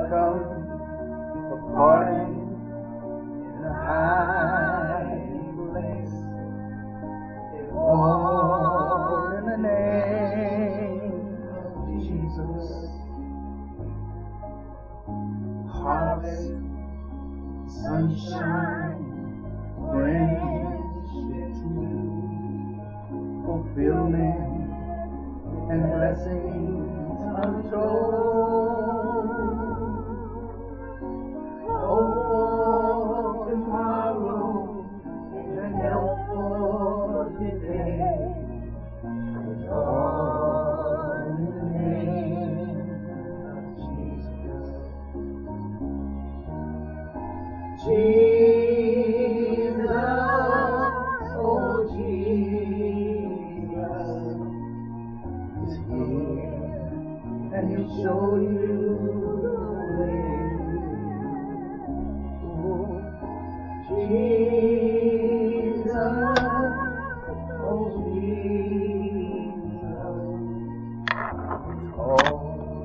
come according in a high place. All in the name of Jesus. Harvest, sunshine, friendship, fulfillment, and blessings untold. Hope for tomorrow and help for today. It's all in the name of Jesus. Jesus, oh Jesus, is here and He'll show you the way. Oh, Jesus, oh Jesus, all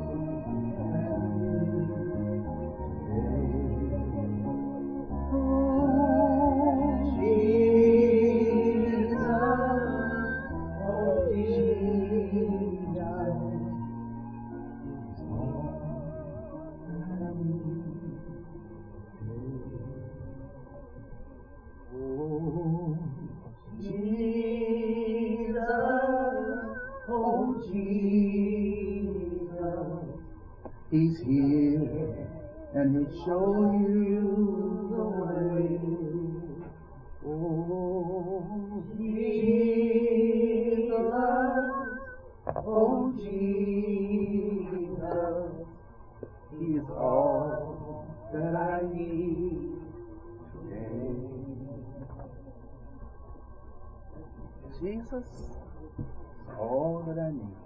He's here and He'll show you the way. Oh, Jesus, oh, Jesus, He is all that I need today. Jesus is all that I need.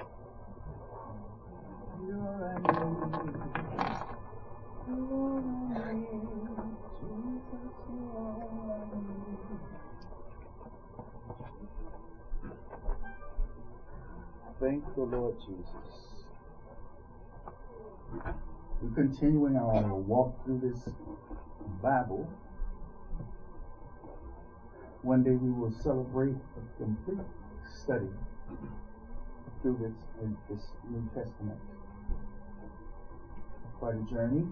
Thank the Lord Jesus. We're continuing our walk through this Bible. One day we will celebrate a complete study through this New Testament. Quite a journey.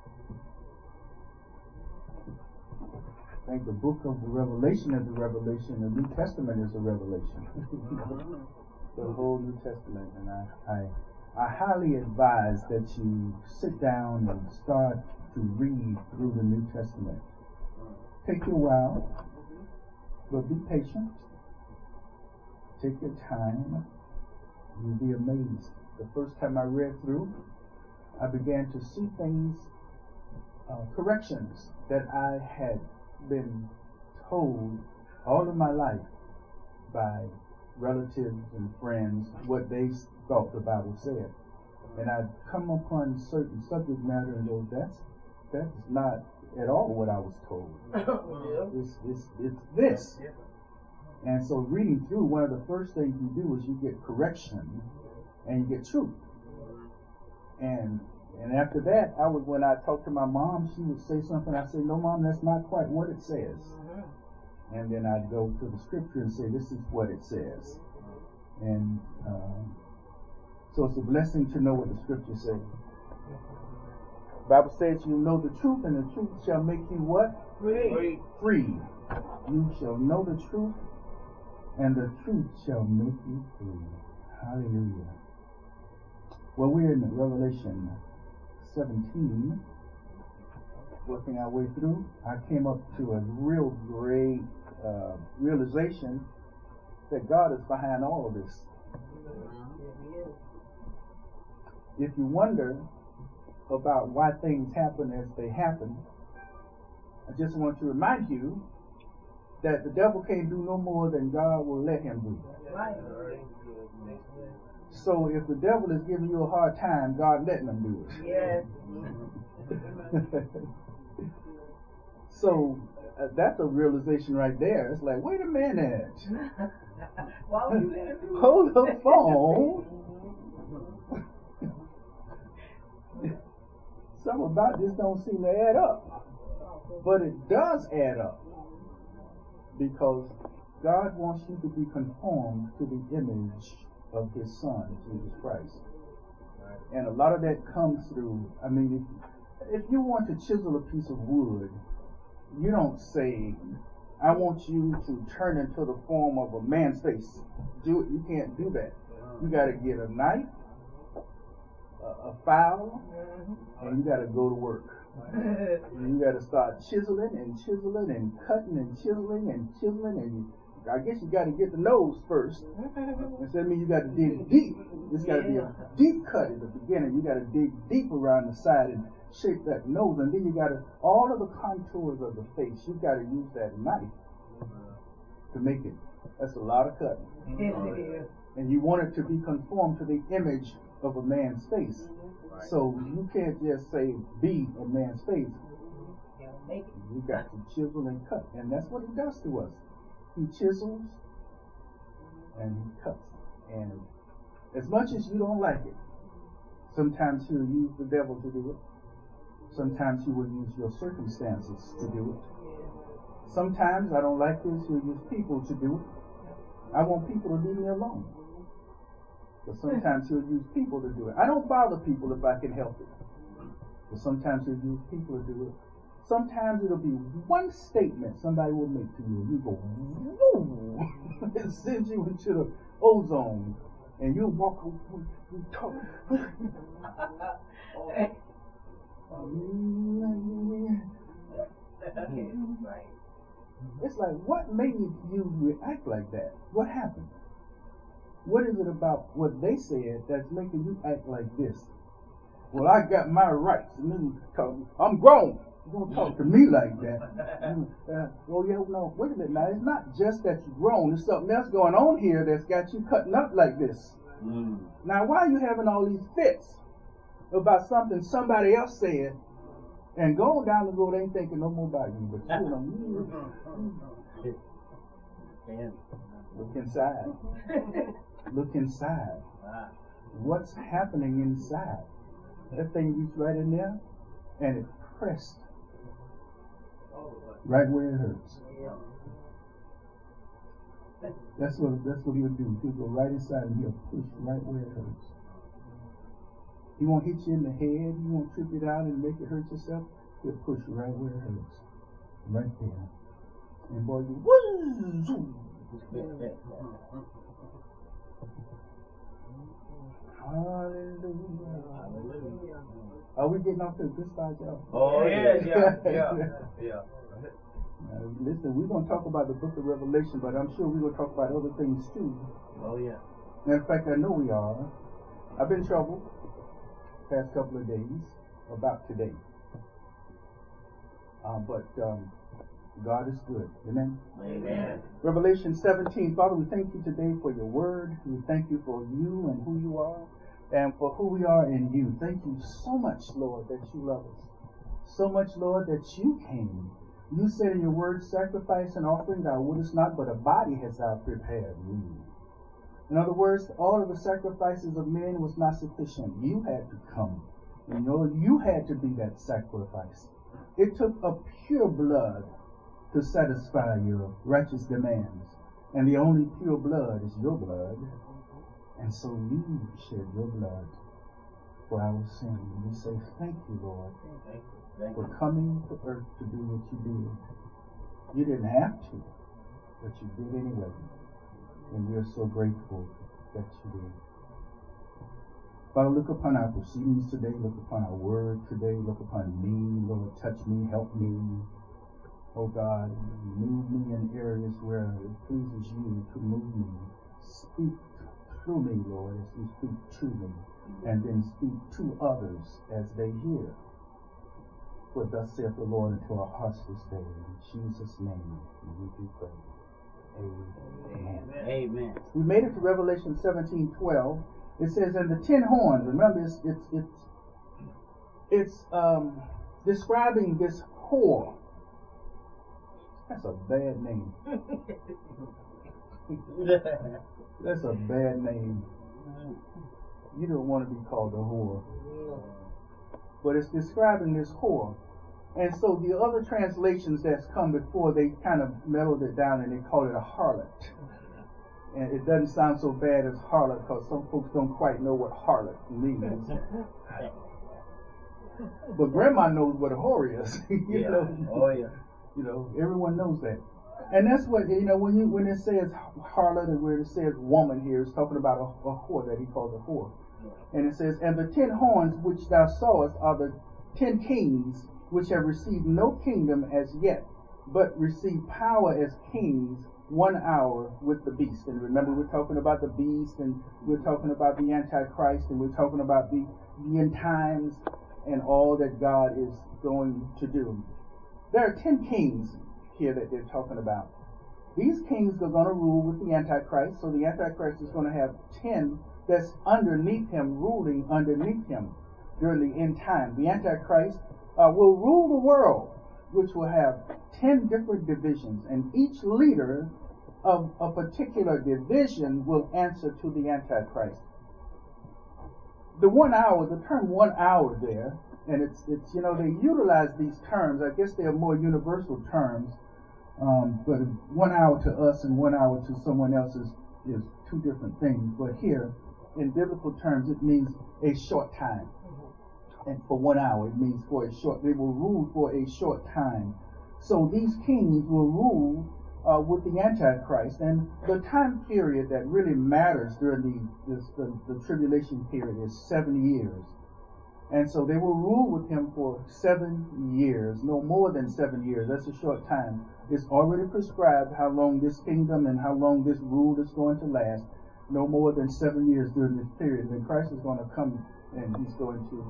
I think the book of the Revelation is a revelation. The New Testament is a revelation. The whole New Testament. And I highly advise that you sit down and start to read through the New Testament. Take you a while, but be patient. Take your time. You'll be amazed. The first time I read through, I began to see things, corrections that I had been told all of my life by relatives and friends what they thought the Bible said. And I'd come upon certain subject matter and go, that's not at all what I was told. It's this. And so reading through, one of the first things you do is you get correction and you get truth. And after that, when I talked to my mom, she would say something. I say, no, Mom, that's not quite what it says. And then I'd go to the scripture and say, this is what it says. And so it's a blessing to know what the scripture says. The Bible says you know the truth, and the truth shall make you what? Free. Free. You shall know the truth, and the truth shall make you free. Hallelujah. Well, we're in Revelation 17, working our way through. I came up to a real great realization that God is behind all of this. If you wonder about why things happen as they happen, I just want to remind you that the devil can't do no more than God will let him do. Right. So if the devil is giving you a hard time, God letting him do it. Yes. So that's a realization right there. It's like, wait a minute. Why would you let him do it? Hold the phone. Something about this don't seem to add up. But it does add up. Because God wants you to be conformed to the image of His Son, Jesus Christ. And a lot of that comes through, I mean, if you want to chisel a piece of wood, you don't say, I want you to turn into the form of a man's face. You can't do that. You got to get a knife, a file, and you got to go to work. And you got to start chiseling and chiseling and cutting and chiseling and chiseling, and I guess you got to get the nose first. And so that means you got to dig deep. It's got to be a deep cut at the beginning. You got to dig deep around the side and shape that nose, and then you got to, all of the contours of the face, you got to use that knife to make it. That's a lot of cutting. And you want it to be conformed to the image of a man's face. So you can't just say be a man's face. You got to chisel and cut, and that's what He does to us. He chisels and He cuts. And as much as you don't like it, sometimes He'll use the devil to do it. Sometimes He will use your circumstances to do it. Sometimes I don't like this, He'll use people to do it. I want people to leave me alone. But sometimes He'll use people to do it. I don't bother people if I can help it. But sometimes He'll use people to do it. Sometimes it'll be one statement somebody will make to you, and you go, woo! It sends you into the ozone, and you walk, you talk. It's like, what made you react like that? What happened? What is it about what they said that's making you act like this? Well, I got my rights. I'm grown. You don't talk to me like that. Oh, yeah, no, wait a minute now. It's not just that you're grown. There's something else going on here that's got you cutting up like this. Now, why are you having all these fits about something somebody else said, and going down the road ain't thinking no more about you, but look inside. Look inside. What's happening inside? That thing reached right in there, and it pressed right where it hurts. That's what He'll do. He'll go right inside and He'll push right where it hurts. He won't hit you in the head. He won't trip it out and make it hurt yourself. He'll push right where it hurts. Right there. And boy, you woo! Hallelujah. Are we getting off to a good start, y'all? Oh, yeah. Listen, we're going to talk about the book of Revelation, but I'm sure we're going to talk about other things too. Oh, yeah. In fact, I know we are. I've been in trouble past couple of days about today. But God is good. Amen? Amen. Revelation 17. Father, we thank you today for your word. We thank you for you and who you are, and for who we are in you. Thank you so much, Lord, that you love us. So much, Lord, that you came. You said in your word, sacrifice and offering thou wouldest not, but a body hast thou prepared me. In other words, all of the sacrifices of men was not sufficient. You had to come. You had to be that sacrifice. It took a pure blood to satisfy your righteous demands. And the only pure blood is your blood. And so you shed your blood for our sin. And we say, thank you, Lord, for coming to earth to do what you did. You didn't have to, but you did anyway. And we are so grateful that you did. Father, look upon our proceedings today. Look upon our word today. Look upon me, Lord. Touch me. Help me. Oh God, move me in areas where it pleases you to move me. Speak through me, Lord, as you speak to me. And then speak to others as they hear. For thus saith the Lord unto our hearts this day. In Jesus' name we do pray. Amen. Amen. We made it to Revelation 17:12. It says, and the 10 horns. Remember, it's describing this whore. That's a bad name. That's a bad name. You don't want to be called a whore. but it's describing this whore. And so the other translations that's come before, they kind of mellowed it down and they call it a harlot. And it doesn't sound so bad as harlot because some folks don't quite know what harlot means. But grandma knows what a whore is. you know? Oh yeah. You know, everyone knows that. And that's what, you know, when it says harlot and where it says woman here, it's talking about a whore that he calls a whore. And it says, and the 10 horns which thou sawest are the 10 kings which have received no kingdom as yet, but receive power as kings 1 hour with the beast. And remember, we're talking about the beast, and we're talking about the Antichrist, and we're talking about the end times and all that God is going to do. There are 10 kings here that they're talking about. These kings are going to rule with the Antichrist, so the Antichrist is going to have 10 that's underneath him, ruling underneath him during the end time. The Antichrist will rule the world, which will have 10 different divisions, and each leader of a particular division will answer to the Antichrist. The 1 hour, the term 1 hour there, and it's you know, they utilize these terms. I guess they are more universal terms, but 1 hour to us and 1 hour to someone else is two different things. But here, in biblical terms, it means a short time. And for 1 hour, it means for a short, they will rule for a short time. So these kings will rule with the Antichrist. And the time period that really matters during the tribulation period is 7 years. And so they will rule with him for 7 years, no more than 7 years. That's a short time. It's already prescribed how long this kingdom and how long this rule is going to last. No more than 7 years during this period. And then Christ is going to come and he's going to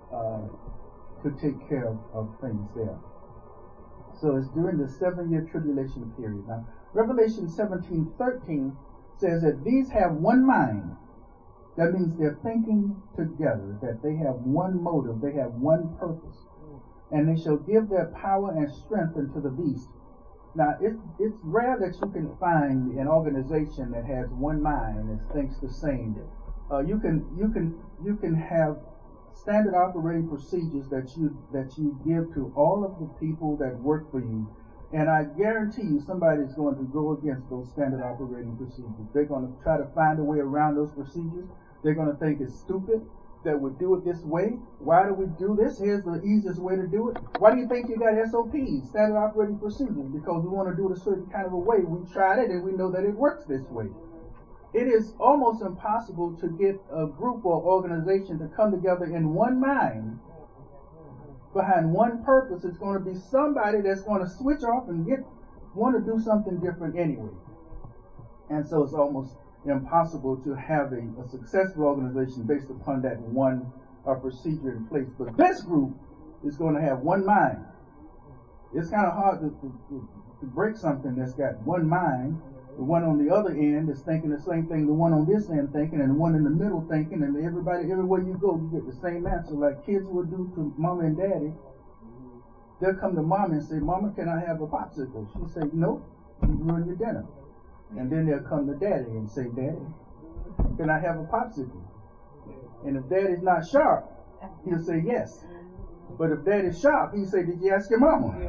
take care of things there. So it's during the 7-year tribulation period. Now, Revelation 17:13 says that these have one mind. That means they're thinking together, that they have one motive, they have one purpose. And they shall give their power and strength unto the beast. Now, it's rare that you can find an organization that has one mind and thinks the same. You can have standard operating procedures that you give to all of the people that work for you. And I guarantee you somebody's going to go against those standard operating procedures. They're going to try to find a way around those procedures. They're going to think it's stupid that we do it this way. Why do we do this? Here's the easiest way to do it. Why do you think you got SOPs, standard operating procedures? Because we want to do it a certain kind of a way. We tried it and we know that it works this way. It is almost impossible to get a group or organization to come together in one mind behind one purpose. It's going to be somebody that's going to switch off and want to do something different anyway. And so it's almost impossible to have a successful organization based upon that one procedure in place. But this group is going to have one mind. It's kind of hard to break something that's got one mind. The one on the other end is thinking the same thing the one on this end thinking, and the one in the middle thinking, and everywhere you go, you get the same answer, like kids will do to mama and daddy. They'll come to mama and say, "Mama, can I have a popsicle?" She'll say, "Nope, you ruined your dinner." And then they'll come to daddy and say, "Daddy, can I have a popsicle?" And if daddy's not sharp, he'll say yes. But if daddy's sharp, he'll say, "Did you ask your mama?"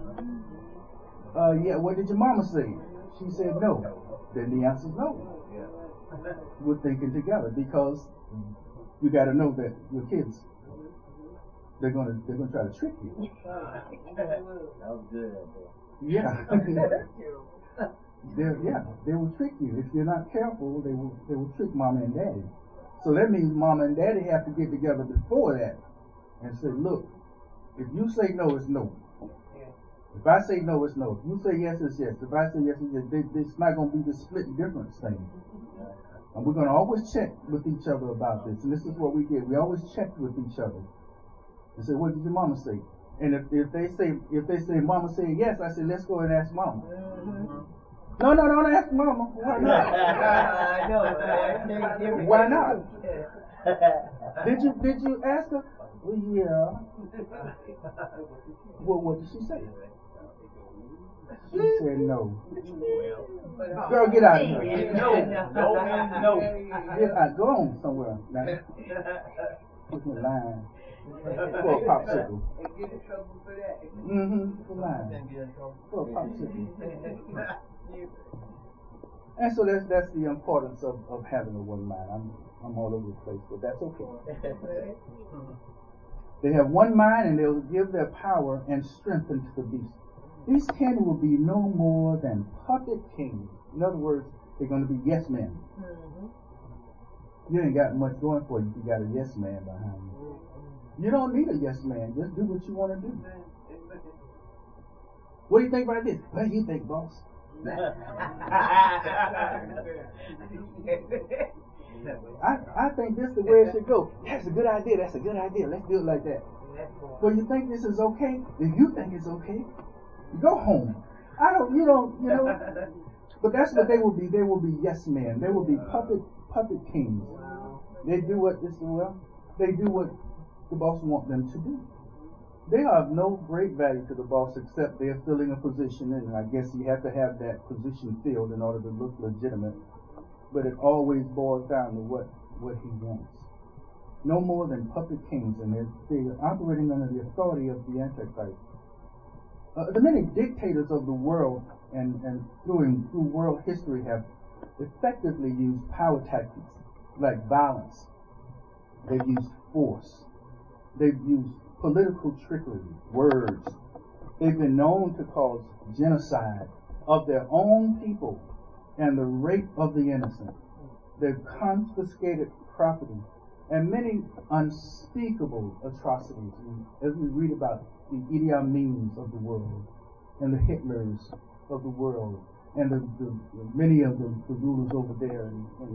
Yeah, what did your mama say? She said no. Then the answer is no. We're thinking together, because you got to know that your kids, they're gonna try to trick you. That was good. Yeah. They will trick you. If you're not careful, they will trick mama and daddy. So that means mama and daddy have to get together before that and say, "Look, if you say no, it's no. If I say no, it's no. If you say yes, it's yes. If I say yes, it's yes." It's not going to be this split difference thing. And we're going to always check with each other about this. And this is what we did. We always checked with each other and say, "What did your mama say?" And if they say mama said yes, I said, "Let's go and ask mama." No, don't ask mama. Why not? I know. Why not? Did you ask her? Well, yeah. Well, what did she say? She said no. Girl, get out of here. No. Get out. Go on somewhere. Now. Put me line. for a popsicle. And get in trouble for that. For lying. Can't get in trouble. For a popsicle. And so that's the importance of having a one mind. I'm all over the place, but that's okay. They have one mind, and they'll give their power and strength into the beast. These 10 will be no more than puppet kings. In other words, they're going to be yes men. You ain't got much going for you if you got a yes man behind you. You don't need a yes man. Just do what you want to do. What do you think about this? What do you think, boss? I think this is the way it should go. That's a good idea. That's a good idea. Let's do it like that. Well, you think this is okay? If you think it's okay, go home. You know. But that's what they will be. They will be yes men. They will be puppet kings. They do what the boss wants them to do. They have no great value to the boss except they're filling a position, and I guess you have to have that position filled in order to look legitimate. But it always boils down to what he wants. No more than puppet kings, and they're operating under the authority of the Antichrist. The many dictators of the world and through world history have effectively used power tactics like violence. They've used force. They've used political trickery, words. They've been known to cause genocide of their own people and the rape of the innocent. They've confiscated property and many unspeakable atrocities. As we read about the Idi Amins of the world and the Hitlers of the world and the many of the rulers over there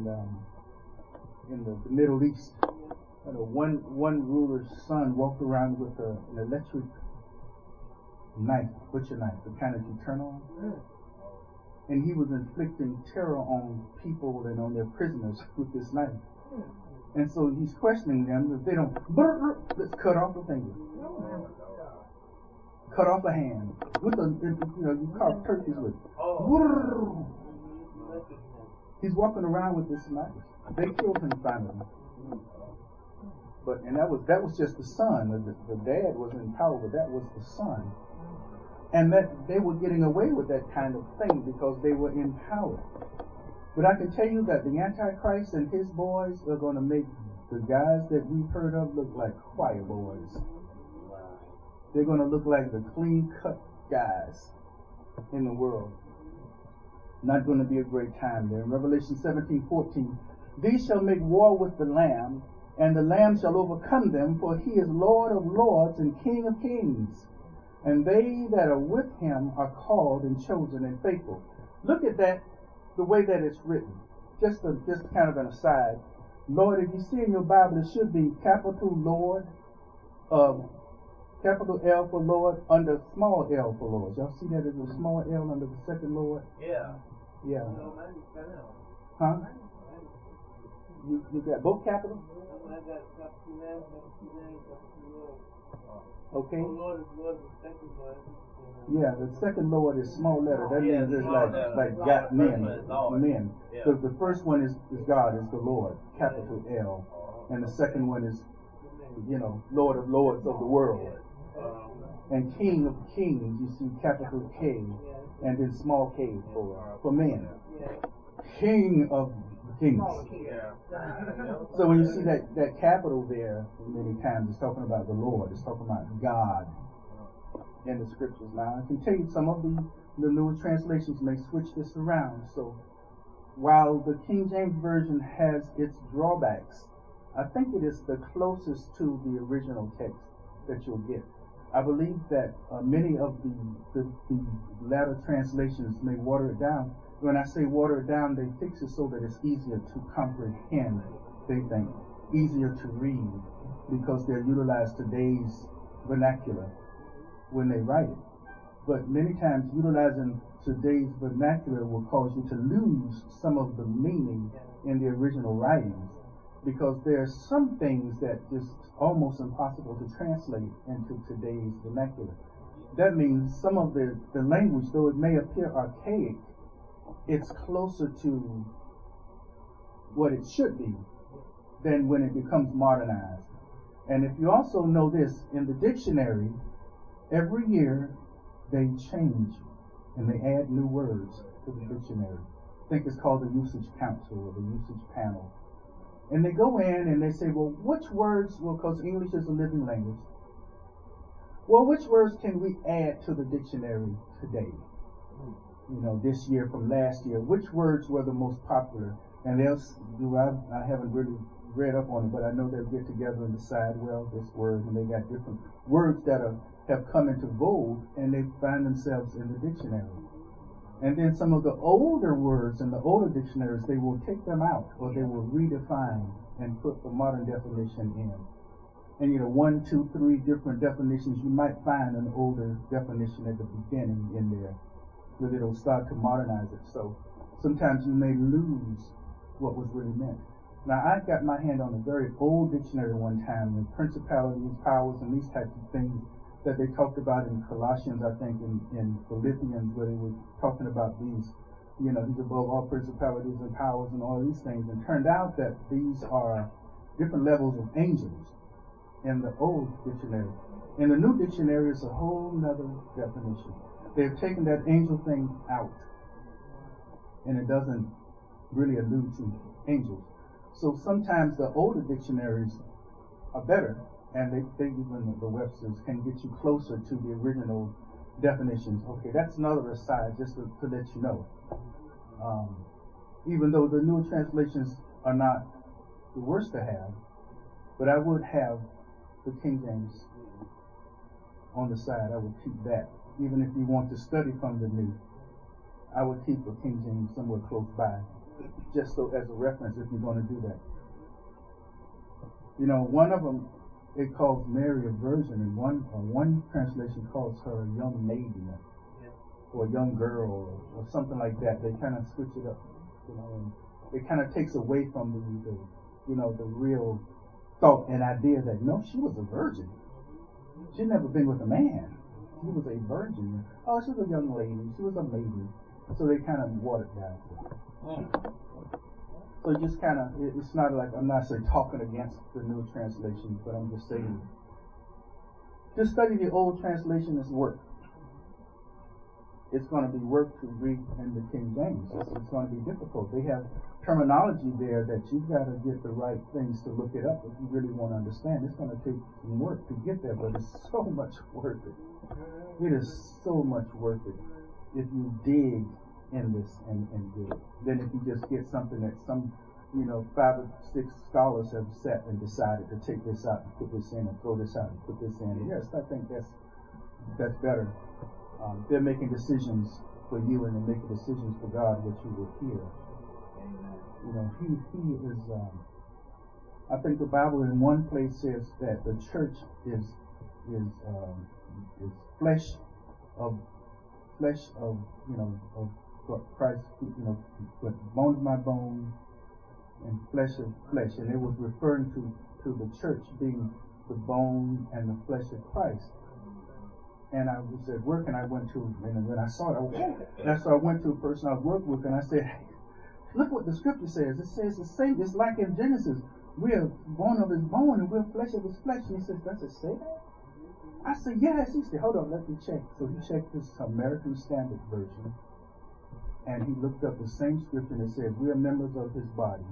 in the Middle East. One ruler's son walked around with an electric knife, butcher knife, the kind that you turn on. And he was inflicting terror on people and on their prisoners with this knife. And so he's questioning them. If they don't, let's cut off a finger. Cut off a hand. With you carve turkeys with. He's walking around with this knife. They killed him finally. And that was just the son. The dad was in power, but that was the son. And that they were getting away with that kind of thing because they were in power. But I can tell you that the Antichrist and his boys are going to make the guys that we've heard of look like choir boys. They're going to look like the clean-cut guys in the world. Not going to be a great time there. In Revelation 17:14, these shall make war with the Lamb, and the Lamb shall overcome them, for he is Lord of lords and King of kings. And they that are with him are called and chosen and faithful. Look at that, the way that it's written. Just kind of an aside. Lord, if you see in your Bible, it should be capital Lord, capital L for Lord under small L for Lord. Y'all see that as a small L under the second Lord? Yeah. Yeah. Huh? You got both capital? Okay. Yeah, the second Lord is small letter. That means it's like got men. Yeah. The first one is God, is the Lord, capital L. And the second one is, Lord of lords of the world. And King of kings, you see capital K, and then small k for men. King of kings. So when you see that capital there, many times it's talking about the Lord. It's talking about God in the scriptures. Now I can tell you some of the newer translations may switch this around. So while the King James Version has its drawbacks, I think it is the closest to the original text that you'll get. I believe that many of the latter translations may water it down. When I say water it down, they fix it so that it's easier to comprehend, they think, easier to read, because they'll utilize today's vernacular when they write it. But many times utilizing today's vernacular will cause you to lose some of the meaning in the original writings, because there are some things that just almost impossible to translate into today's vernacular. That means some of the language, though it may appear archaic, it's closer to what it should be than when it becomes modernized. And if you also know this, in the dictionary, every year they change and they add new words to the dictionary. I think it's called the Usage Council or the Usage Panel. And they go in and they say, well, which words, well, because English is a living language, well, which words can we add to the dictionary today? You know, this year from last year, which words were the most popular? And they'll do, I haven't really read up on it, but I know they'll get together and decide, well, this word, and they got different words that have come into vogue, and they find themselves in the dictionary. And then some of the older words in the older dictionaries, they will take them out, or they will redefine and put the modern definition in. And 1, 2, 3 different definitions, you might find an older definition at the beginning in there, but it'll start to modernize it. So sometimes you may lose what was really meant. Now, I got my hand on a very old dictionary one time with principalities, powers, and these types of things that they talked about in Colossians, I think, in Philippians, where they were talking about these, he's above all principalities and powers and all these things. And turned out that these are different levels of angels in the old dictionary. In the new dictionary, it's a whole nother definition. They've taken that angel thing out, and it doesn't really allude to angels. So sometimes the older dictionaries are better, and they even the Webster's can get you closer to the original definitions. Okay, that's another aside, just to let you know. Even though the newer translations are not the worst to have, but I would have the King James on the side. I would keep that. Even if you want to study from the new, I would keep the King James somewhere close by, just so as a reference if you're going to do that. One of them, it calls Mary a virgin, and one translation calls her a young maiden, or a young girl, or something like that. They kind of switch it up, and it kind of takes away from the real thought and idea that no, she was a virgin. She'd never been with a man. She was a virgin. Oh, she was a young lady. She was a maiden. So they kind of watered down. So just kind of, it's not like, I'm not saying talking against the new translation, but I'm just saying, just study the old translation is work. It's going to be work to read in the King James. It's going to be difficult. They have terminology there that you've got to get the right things to look it up if you really want to understand. It's going to take some work to get there, but it's so much worth it. It is so much worth it if you dig in this and get it. Then if you just get something that some 5 or 6 scholars have sat and decided to take this out and put this in and throw this out and put this in. Yes, I think that's better. They're making decisions for you, and they're making decisions for God, what you will hear. Amen. He is. I think the Bible in one place says that the church is flesh of Christ. But bone of my bone and flesh of flesh, and it was referring to the church being the bone and the flesh of Christ. And I was at work, and I went to, and when I saw it, I went to a person I was working with, and I said, hey, look what the scripture says. It says the same. It's like in Genesis, we are bone of his bone, and we're flesh of his flesh. And he says, does it say that? I said, yes. He said, hold on, let me check. So he checked this American Standard Version, and he looked up the same scripture, and it says, we are members of his body.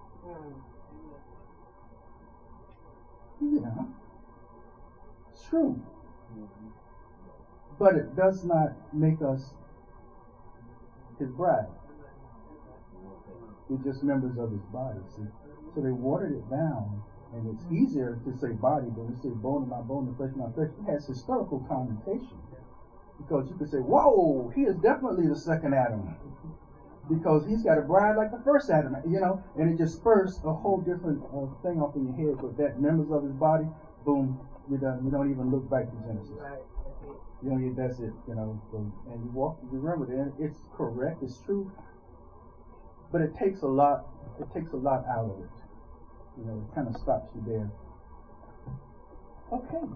Yeah, it's true. But it does not make us his bride. We're just members of his body, see? So they watered it down, and it's easier to say body, but we say bone of my bone and flesh of my flesh. It has historical connotation. Because you could say, whoa, he is definitely the second Adam. Because he's got a bride like the first Adam, and it just spurs a whole different thing off in your head. But that members of his body, boom, you're done. You don't even look back to Genesis. Right. That's it, so, and you remember that it's correct, it's true, but it takes a lot out of it. It kind of stops you there. Okay.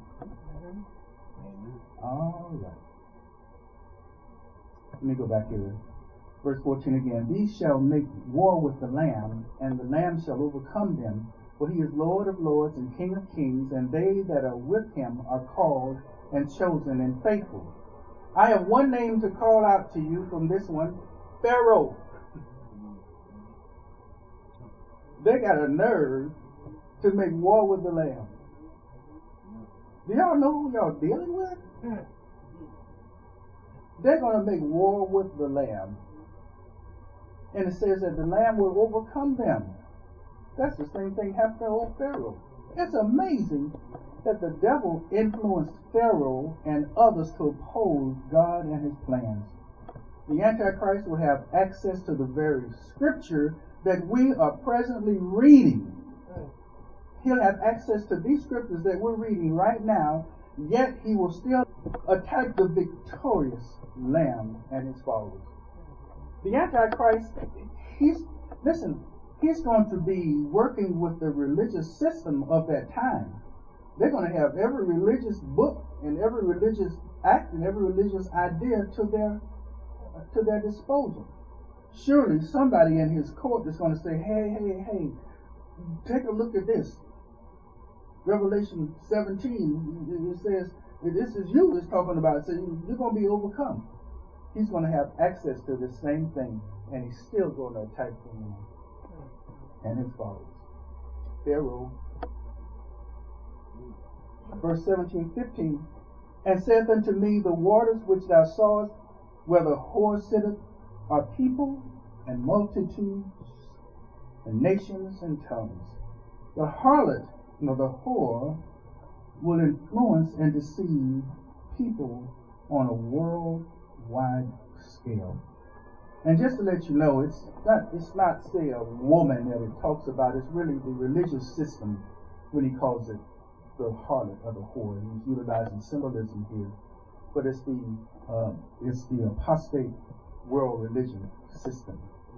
All right. Let me go back here. Verse 14 again. These shall make war with the Lamb, and the Lamb shall overcome them, For he is Lord of lords and King of kings, and they that are with him are called and chosen and faithful. I have one name to call out to you from this one, Pharaoh. They got a nerve to make war with the Lamb. Do y'all know who y'all dealing with? They're going to make war with the Lamb. And it says that the Lamb will overcome them. That's the same thing happened to old Pharaoh. It's amazing that the devil influenced Pharaoh and others to oppose God and his plans. The Antichrist will have access to the very scripture that we are presently reading. He'll have access to these scriptures that we're reading right now, yet he will still attack the victorious Lamb and his followers. The Antichrist, he's going to be working with the religious system of that time. They're going to have every religious book and every religious act and every religious idea to their disposal. Surely somebody in his court is going to say, hey, take a look at this. Revelation 17, it says, this is you it's talking about. So you're going to be overcome. He's going to have access to the same thing, and he's still going to attack them and his followers. Pharaoh. Verse 17-15, and saith unto me, the waters which thou sawest, where the whore sitteth, are people and multitudes and nations and tongues. The harlot, the whore, will influence and deceive people on a worldwide scale. And just to let you know, it's not say a woman that it talks about. It's really the religious system when he calls it the harlot or the whore. He's utilizing symbolism here, but it's the apostate world religion system.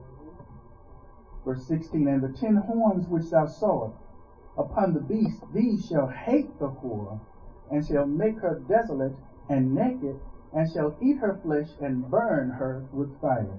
Verse 16, and the 10 horns which thou sawest upon the beast, these shall hate the whore, and shall make her desolate and naked, and shall eat her flesh and burn her with fire.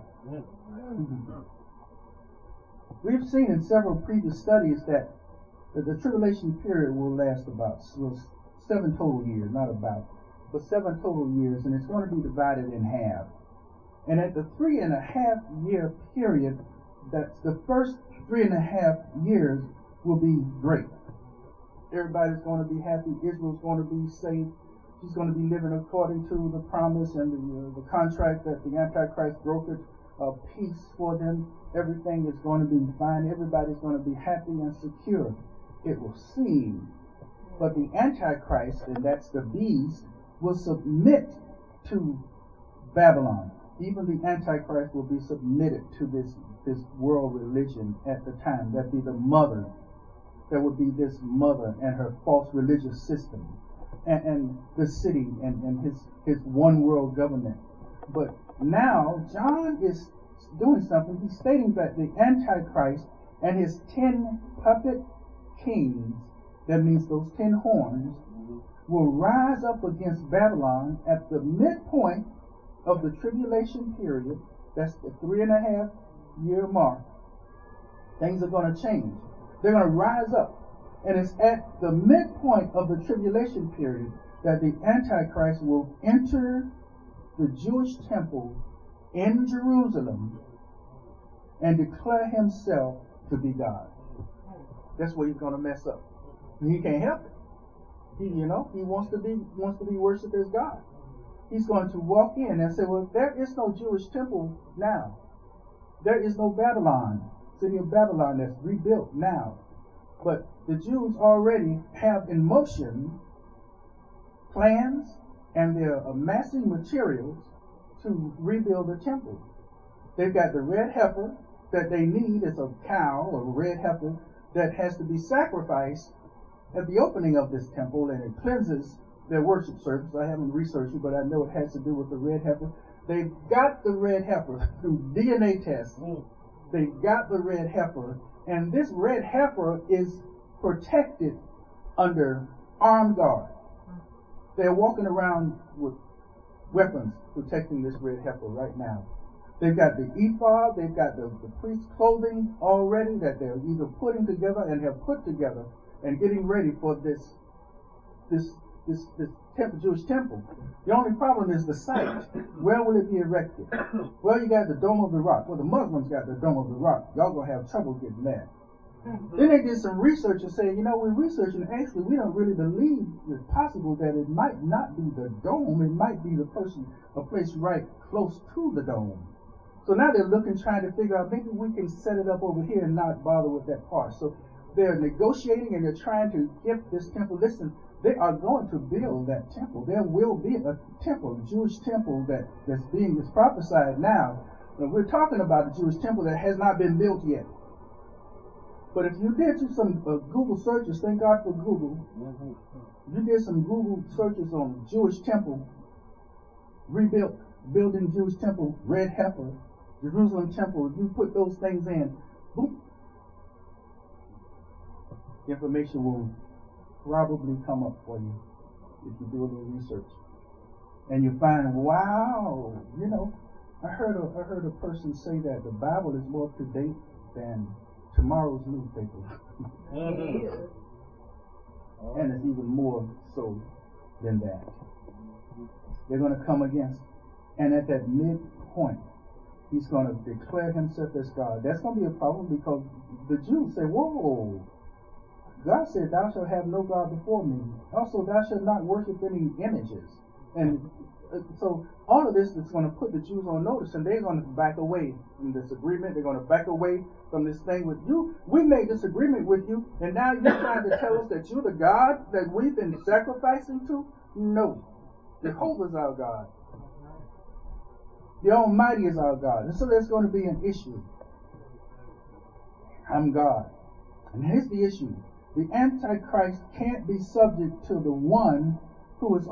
We've seen in several previous studies that the tribulation period will last about 7 total years, but 7 total years, and it's going to be divided in half. And at the 3.5 year period, that's the first 3.5 years will be great. Everybody's going to be happy. Israel's going to be safe. She's going to be living according to the promise and the contract that the Antichrist brokered of peace for them. Everything is going to be fine. Everybody's going to be happy and secure. It will seem. But the Antichrist, and that's the beast, will submit to Babylon. Even the Antichrist will be submitted to this world religion at the time. That'd be the mother. There would be this mother and her false religious system, and the city and his one world government. But now John is doing something. He's stating that the Antichrist and his 10 puppet kings, that means those 10 horns, will rise up against Babylon at the midpoint of the tribulation period. That's the 3.5 year mark. Things are going to change. They're going to rise up. And it's at the midpoint of the tribulation period that the Antichrist will enter the Jewish temple in Jerusalem and declare himself to be God. That's where he's going to mess up. He can't help it. He wants to be worshipped as God. He's going to walk in and say, well, there is no Jewish temple now. There is no Babylon, city of Babylon that's rebuilt now. But the Jews already have in motion plans, and they're amassing materials to rebuild the temple. They've got the red heifer that they need. It's a cow or a red heifer that has to be sacrificed at the opening of this temple, and it cleanses their worship service. I haven't researched it, but I know it has to do with the red heifer. They've got the red heifer through DNA tests. They've got the red heifer, and this red heifer is protected under armed guard. They're walking around with weapons protecting this red heifer right now. They've got the ephod, they've got the priest's clothing already that they're either putting together and have put together and getting ready for this Jewish temple. The only problem is the site. Where will it be erected? Well, you got the Dome of the Rock. Well, the Muslims got the Dome of the Rock. Y'all gonna have trouble getting there. Then they did some research and said, we're researching. Actually, we don't really believe it's possible that it might not be the dome. It might be a place right close to the dome. So now they're looking, trying to figure out maybe we can set it up over here and not bother with that part. So they're negotiating and they're trying to get this temple. Listen, they are going to build that temple. There will be a temple, a Jewish temple that's prophesied now. We're talking about a Jewish temple that has not been built yet. But if you did some Google searches, thank God for Google. You did some Google searches on Jewish temple, rebuilt, building Jewish temple, red heifer, Jerusalem temple. If you put those things in, boom, information will probably come up for you if you do a little research. And you find, wow, I heard a person say that the Bible is more up to date than tomorrow's newspaper. And it's even more so than that. They're going to come against, and at that midpoint, he's going to declare himself as God. That's going to be a problem because the Jews say, whoa, God said, thou shalt have no God before me. Also, thou shalt not worship any images. And so all of this is going to put the Jews on notice, and they're going to back away from this agreement. They're going to back away from this thing with you. We made this agreement with you, and now you're trying to tell us that you're the God that we've been sacrificing to? No. Jehovah's our God. The Almighty is our God. And so there's going to be an issue. I'm God. And here's the issue. The Antichrist can't be subject to the one who will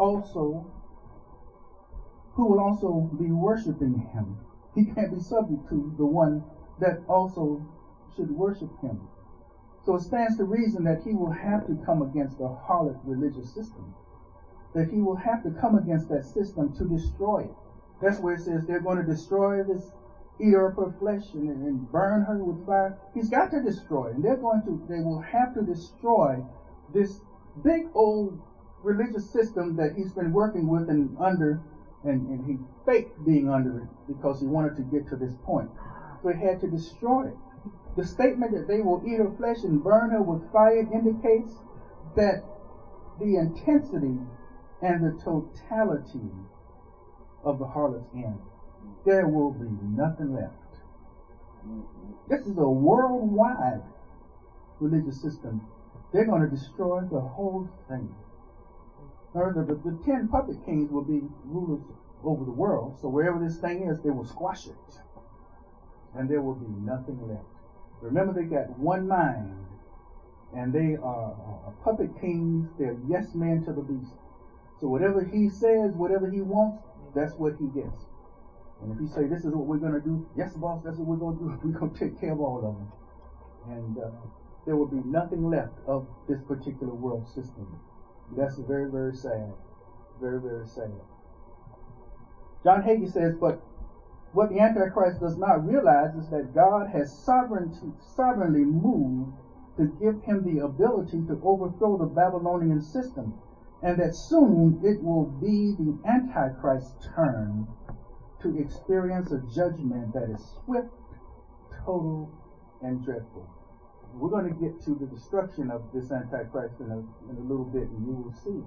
also be worshiping him. He can't be subject to the one that also should worship him. So it stands to reason that he will have to come against the harlot religious system. That he will have to come against that system to destroy it. That's where it says they're going to destroy this eater of her flesh and burn her with fire. He's got to destroy it. And they will have to destroy this big old religious system that he's been working with and under, and he faked being under it because he wanted to get to this point. So he had to destroy it. The statement that they will eat her flesh and burn her with fire indicates that the intensity and the totality of the harlot's end. There will be nothing left. This is a worldwide religious system. They're going to destroy the whole thing. The 10 puppet kings will be rulers over the world, so wherever this thing is, they will squash it. And there will be nothing left. Remember, they got one mind, and they are puppet kings. They're yes men to the beast. So whatever he says, whatever he wants, that's what he gets. And if he say, this is what we're going to do, yes, boss, that's what we're going to do. We're going to take care of all of them. And there will be nothing left of this particular world system. That's very, very sad. Very, very sad. John Hagee says, but what the Antichrist does not realize is that God has sovereignly moved to give him the ability to overthrow the Babylonian system, and that soon it will be the Antichrist's turn to experience a judgment that is swift, total, and dreadful. We're going to get to the destruction of this Antichrist in a little bit, and you will see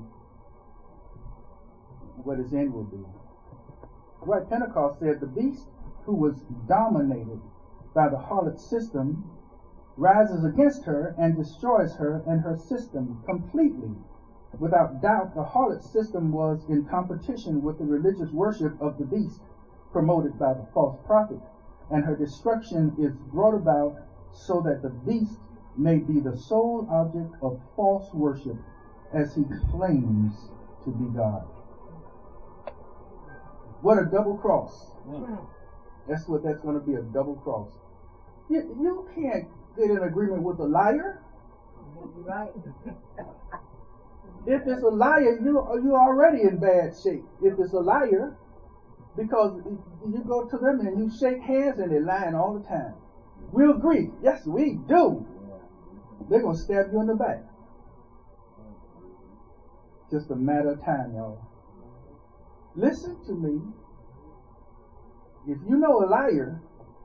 what his end will be. Right, Pentecost said the beast who was dominated by the harlot system rises against her and destroys her and her system completely. Without doubt, the harlot system was in competition with the religious worship of the beast promoted by the false prophet, and her destruction is brought about so that the beast may be the sole object of false worship as he claims to be God. What a double cross. That's what that's going to be, a double cross. You can't get in agreement with a liar. Right. If it's a liar, you're already in bad shape. If it's a liar, Because you go to them and you shake hands and they're lying all the time. We agree. Yes, we do. They're going to stab you in the back. Just a matter of time, y'all. Listen to me. If you know a liar,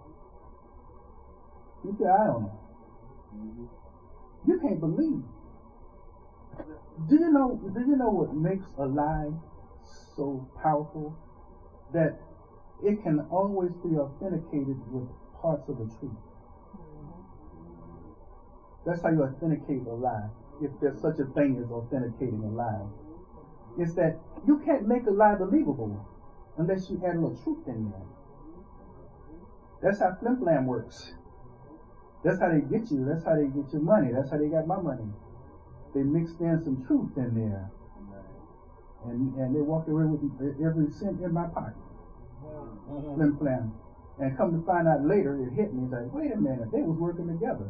keep your eye on him. You can't believe. Do you know what makes a lie so powerful? That it can always be authenticated with parts of the truth. That's how you authenticate a lie. If there's such a thing as authenticating a lie. It's that you can't make a lie believable unless you add a little truth in there. That's how Flim Flam works. That's how they get you. That's how they get your money. That's how they got my money. They mixed in some truth in there. And they walked away with every cent in my pocket. Flim Flam. And come to find out later, it hit me. It's like, wait a minute, they was working together.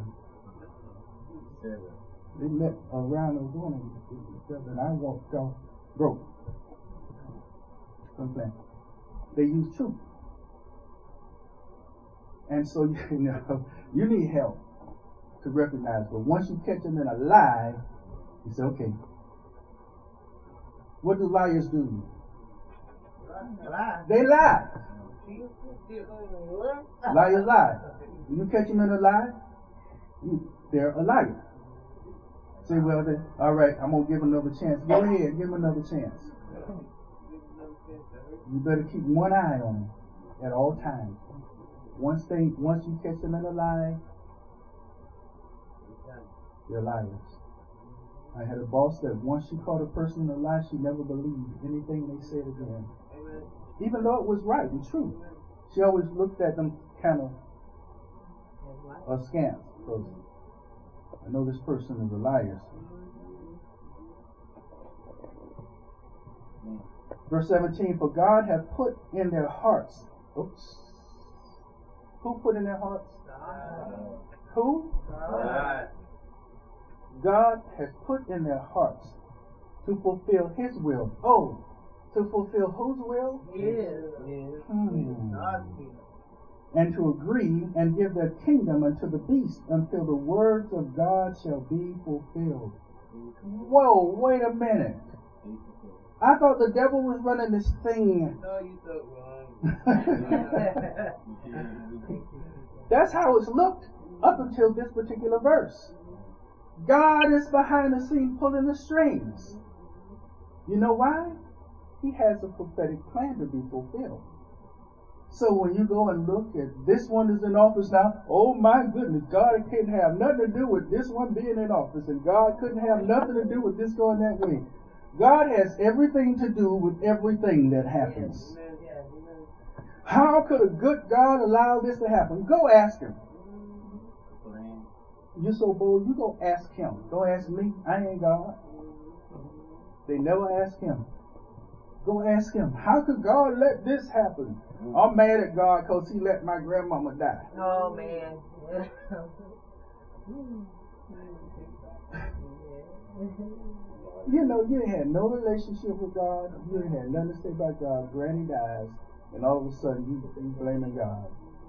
They met around the woman together, and I walked off broke. Flim Flam. They use truth. And so, you need help to recognize. But once you catch them in a lie, you say, okay. What do liars do? They lie. Liars lie. When you catch them in a lie, they're a liar. Say, well, all right, I'm going to give another chance. Go ahead, give them another chance. You better keep one eye on them at all times. Once you catch them in a lie, they're liars. I had a boss that once she caught a person in a lie, she never believed anything they said again. Amen. Even though it was right and true. She always looked at them kind of askance. Because I know this person is a liar. Verse 17, for God hath put in their hearts. Oops. Who put in their hearts? God. Who? God. God has put in their hearts to fulfill His will. Oh, to fulfill whose will? His. And to agree and give their kingdom unto the beast until the words of God shall be fulfilled. Whoa, wait a minute. I thought the devil was running this thing. No, you thought wrong. That's how it's looked up until this particular verse. God is behind the scene pulling the strings. You know why? He has a prophetic plan to be fulfilled. So when you go and look at this one is in office now, oh my goodness, God couldn't have nothing to do with this one being in office, and God couldn't have nothing to do with this going that way. God has everything to do with everything that happens. How could a good God allow this to happen? Go ask Him. You're so bold, you go ask Him. Don't ask me. I ain't God. They never ask Him. Go ask Him. How could God let this happen? I'm mad at God because He let my grandmama die. Oh, man. You had no relationship with God. You had nothing to say about God. Granny dies, and all of a sudden you blaming God.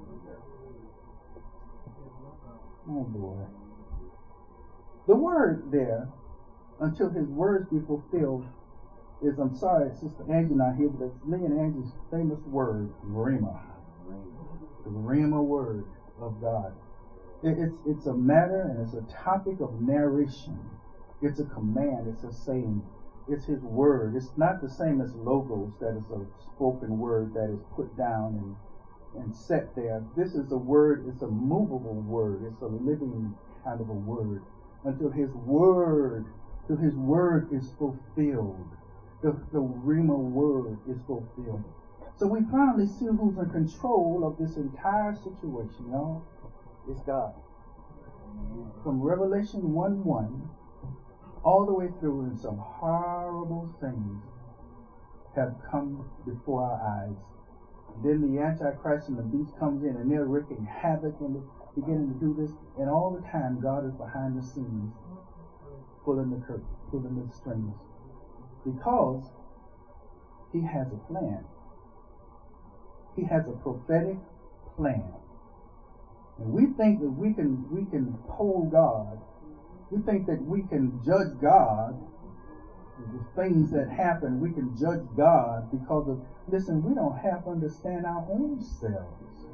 Oh boy. The word there, until His words be fulfilled, is, I'm sorry, Sister Angie not here, but it's me and Angie's famous word, Rhema. The Rhema word of God. It's a matter and it's a topic of narration. It's a command, it's a saying. It's His word. It's not the same as logos, that is a spoken word that is put down and set there. This is a word, it's a movable word. It's a living kind of a word. Until His word is fulfilled. The Rhema word is fulfilled. So we finally see who's in control of this entire situation, y'all. It's God. From Revelation 1:1 all the way through, and some horrible things have come before our eyes. Then the Antichrist and the beast comes in, and they're wreaking havoc and beginning to do this. And all the time, God is behind the scenes, pulling the curtain, pulling the strings, because He has a plan. He has a prophetic plan. And we think that we can hold God. We think that we can judge God. The things that happen, we can judge God because of, listen, we don't half understand our own selves.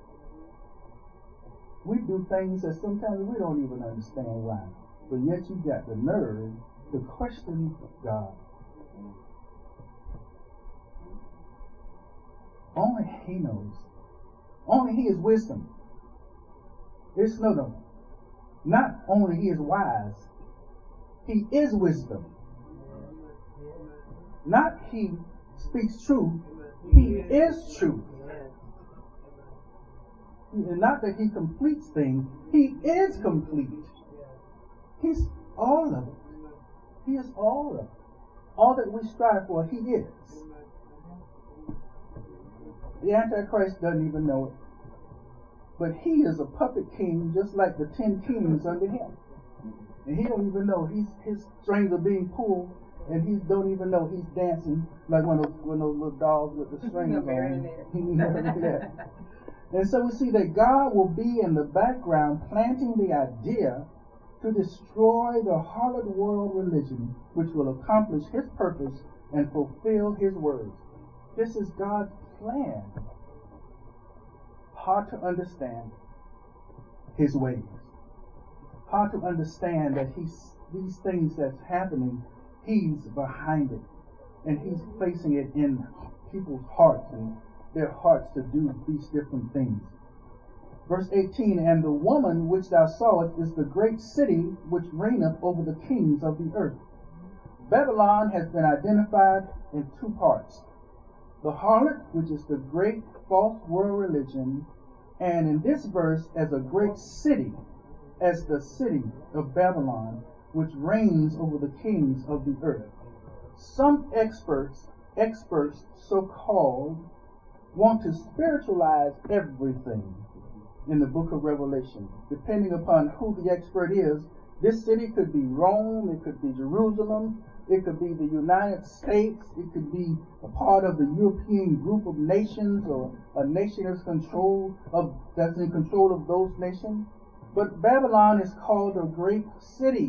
We do things that sometimes we don't even understand why. But yet you got the nerve to question God. Only He knows. Only He is wisdom. It's no. Not only He is wise, He is wisdom. Not He speaks truth, He is truth. And not that He completes things, He is complete. He's all of it. He is all of it. All that we strive for, He is. The Antichrist doesn't even know it. But he is a puppet king just like the 10 kings under him. And he don't even know. His strings are being pulled and he don't even know he's dancing like one of those little dolls with the strings on. And so we see that God will be in the background planting the idea to destroy the harlot world religion, which will accomplish His purpose and fulfill His words. This is God's plan. Hard to understand His ways. Hard to understand that these things that's happening, He's behind it. And He's placing it in people's hearts and their hearts to do these different things. Verse 18, and the woman which thou sawest is the great city which reigneth over the kings of the earth. Babylon has been identified in 2 parts. The harlot, which is the great false world religion, and in this verse as a great city, as the city of Babylon, which reigns over the kings of the earth. Some experts so-called, want to spiritualize everything in the book of Revelation. Depending upon who the expert is, this city could be Rome, it could be Jerusalem, it could be the United States, it could be a part of the European group of nations, or a nation that's in control of those nations. But Babylon is called a great city.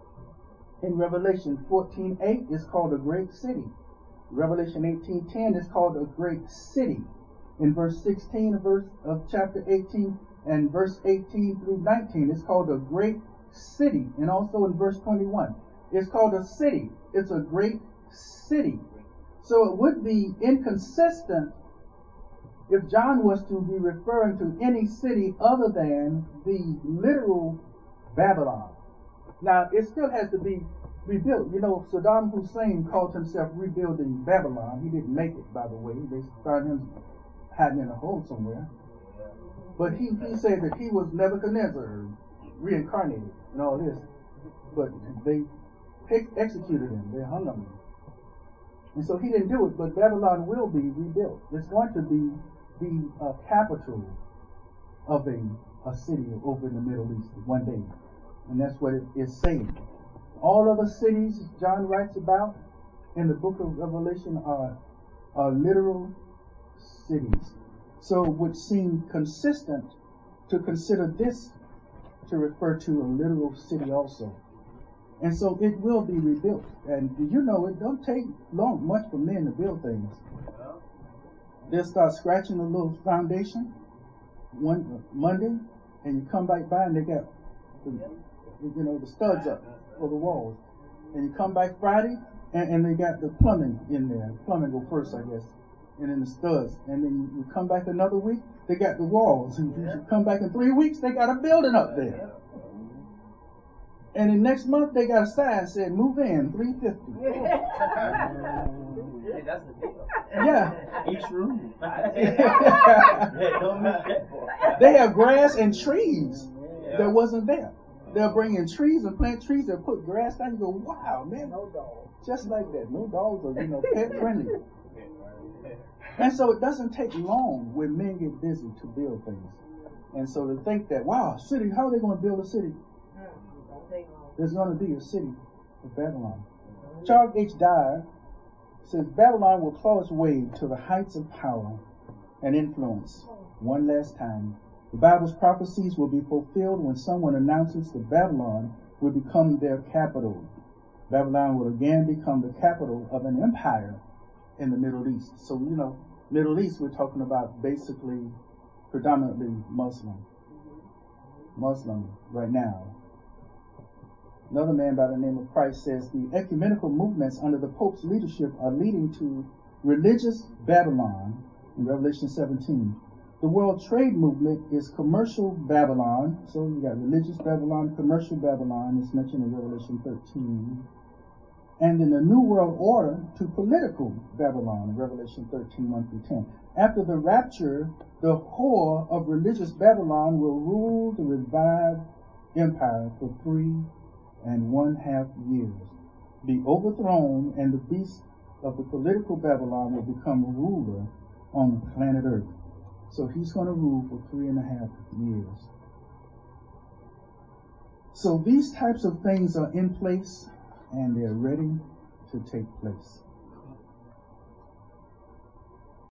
In Revelation 14:8 is called a great city. Revelation 18:10 is called a great city. In verse 16 of chapter 18 and verse 18 through 19, it's called a great city. And also in verse 21, it's called a city. It's a great city. So it would be inconsistent if John was to be referring to any city other than the literal Babylon. Now, it still has to be rebuilt. You know, Saddam Hussein called himself rebuilding Babylon. He didn't make it, by the way. They found him hiding in a hole somewhere. But he said that he was Nebuchadnezzar, reincarnated, and all this. But they executed him. They hung him. And so he didn't do it, but Babylon will be rebuilt. It's going to be the capital of a city over in the Middle East one day. And that's what it is saying. All other cities John writes about in the book of Revelation are literal cities. So it would seem consistent to consider this to refer to a literal city also. And so it will be rebuilt. And you know, it don't take much for men to build things. They'll start scratching a little foundation one Monday, and you come back by and they got the studs up for the walls. And you come back Friday, and they got the plumbing in there. Plumbing go first, I guess, and then the studs. And then you come back another week, they got the walls. And you come back in 3 weeks, they got a building up there. And then next month, they got a sign said, move in, $350. Hey, that's the deal. Yeah. Each room. They have grass and trees that wasn't there. They'll bring in trees and plant trees and put grass down. You go, wow, man. No dogs. Just like that. No dogs are, pet friendly. And so it doesn't take long when men get busy to build things. And so to think that, wow, city, how are they going to build a city? There's going to be a city of Babylon. Charles H. Dyer says Babylon will claw its way to the heights of power and influence. One last time. The Bible's prophecies will be fulfilled when someone announces that Babylon will become their capital. Babylon will again become the capital of an empire in the Middle East. So, Middle East, we're talking about basically predominantly Muslim right now. Another man by the name of Christ says the ecumenical movements under the Pope's leadership are leading to religious Babylon in Revelation 17. The World Trade Movement is commercial Babylon. So you got religious Babylon, commercial Babylon, is mentioned in Revelation 13. And in the New World Order to political Babylon in Revelation 13, 1 through 10. After the rapture, the whore of religious Babylon will rule the revived empire for 3.5 years, be overthrown, and the beast of the political Babylon will become ruler on planet Earth. So he's going to rule for 3.5 years. So these types of things are in place and they're ready to take place.